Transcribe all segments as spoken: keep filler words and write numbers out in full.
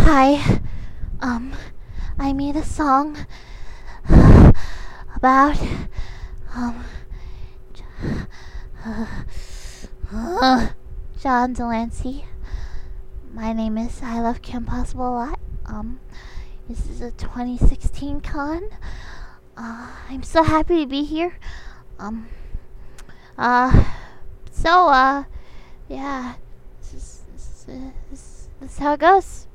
Hi. Um, I made a song about um uh, John Delancey. My name is I Love Kim Possible a lot. Um, this is a twenty sixteen con. Uh, I'm so happy to be here. Um, uh, so uh, yeah, this is, this is, this, this is how it goes.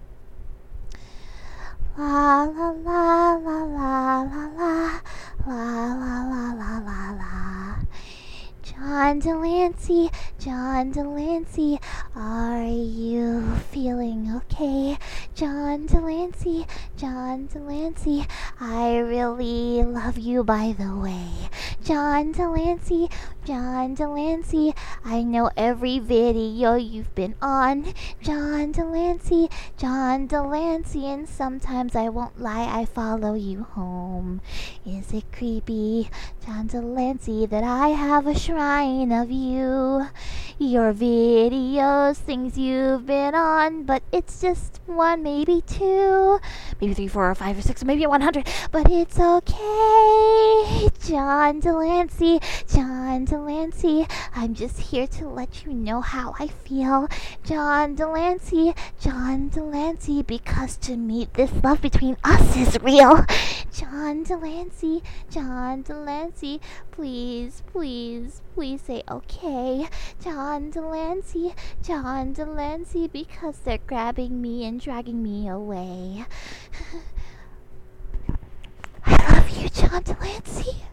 La la la la la la la la la la la la la. John Delancey, John Delancey, are you feeling okay? John Delancey, John Delancey, I really love you by the way. John Delancey, John Delancey, I know every video you've been on. John Delancey, John Delancey, and sometimes I won't lie, I follow you home. Is it creepy, John Delancey, that I have a shrine of you? Your videos, things you've been on, but it's just one, maybe two, maybe three, four, or five, or six, or maybe one hundred, but it's okay. John Delancey, John Delancey, I'm just here to let you know how I feel. John Delancey, John Delancey, because to me this love between us is real. John Delancey, John Delancey, please, please, please say okay. John Delancey, John Delancey, because they're grabbing me and dragging me away. I love you, John Delancey.